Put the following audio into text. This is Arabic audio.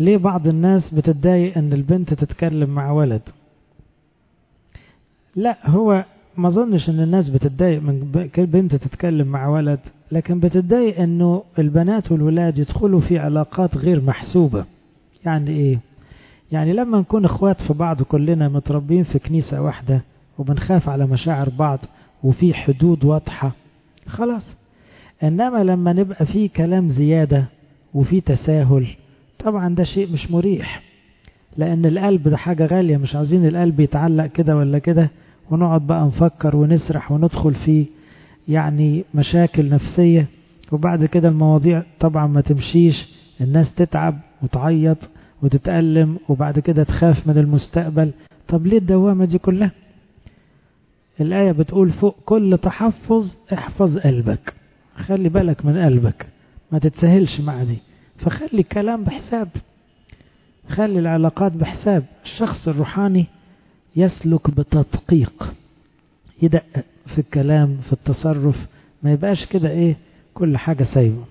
ليه بعض الناس بتتضايق ان البنت تتكلم مع ولد؟ لا، هو ما ظنش ان الناس بتتضايق من بنت تتكلم مع ولد، لكن بتتضايق انه البنات والولاد يدخلوا في علاقات غير محسوبة. يعني ايه؟ يعني لما نكون اخوات في بعض كلنا متربين في كنيسة واحدة وبنخاف على مشاعر بعض وفي حدود واضحة، خلاص. انما لما نبقى في كلام زيادة وفي تساهل، طبعا ده شيء مش مريح، لان القلب ده حاجة غالية، مش عاوزين القلب يتعلق كده ولا كده ونقعد بقى نفكر ونسرح وندخل في يعني مشاكل نفسية، وبعد كده المواضيع طبعا ما تمشيش، الناس تتعب وتعيط وتتألم وبعد كده تخاف من المستقبل. طب ليه الدوامة دي كلها؟ الآية بتقول فوق كل تحفظ احفظ قلبك، خلي بالك من قلبك، ما تتسهلش مع دي. فخلي الكلام بحساب، خلي العلاقات بحساب. الشخص الروحاني يسلك بتدقيق، يدقق في الكلام في التصرف، ما يبقاش كده ايه كل حاجة سايبه.